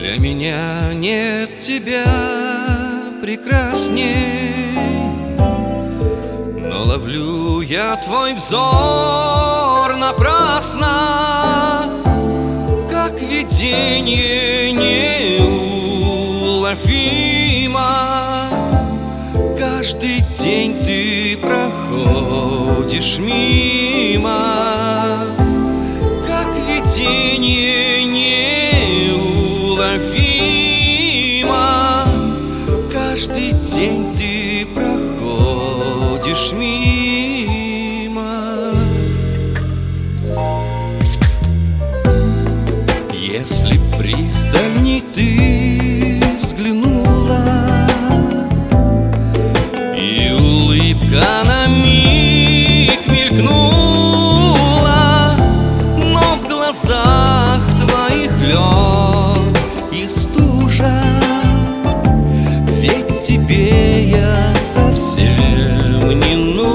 Для меня нет тебя прекрасней, но ловлю я твой взор напрасно, как видение неуловимо. Каждый день ты проходишь мимо, как видение неуловимо. Каждый день ты проходишь мимо. Если пристальней ты взглянула, и улыбка на миг мелькнула, но в глазах твоих лед и стужа, ведь тебе я совсем не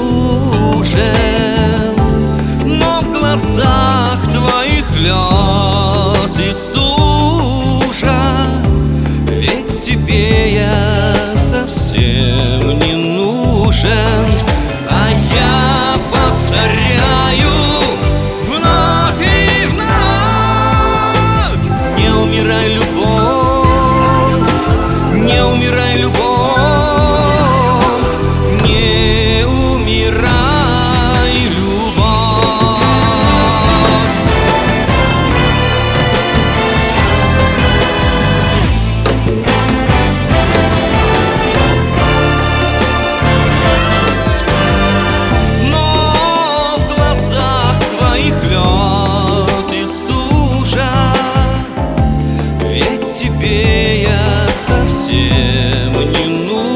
нужен. Но в глазах твоих лед и стужа, ведь тебе я совсем не нужен. А я повторяю вновь и вновь: не умирай, любовь, не умирай, любовь, не умирай, любовь. Но в глазах твоих лед и стужа, ведь тебе я совсем не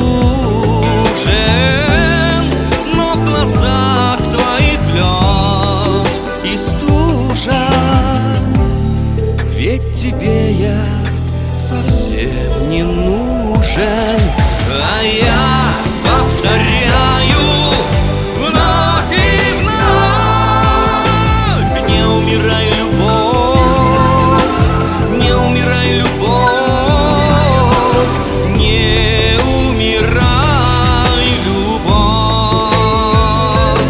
нужен. Но в глазах твоих лед и стужа, ведь тебе я совсем не нужен. А я повторяю вновь и вновь: не умирай, любовь, не умирай, любовь, не умирай, любовь.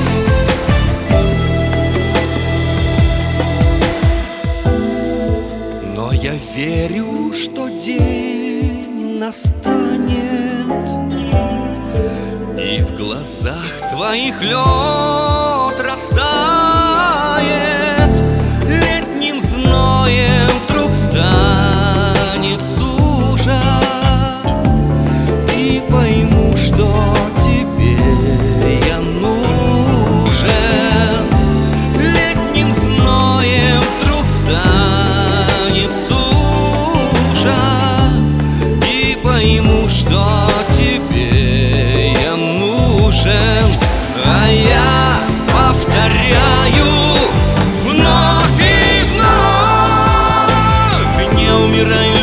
Но я верю, что день настанет, и в глазах твоих лед растает. Летним зноем вдруг станет стужа, и пойму, что тебе я нужен. Летним зноем вдруг станет стужа, и пойму, что тебе я нужен. А я повторяю вновь и вновь: не умирай,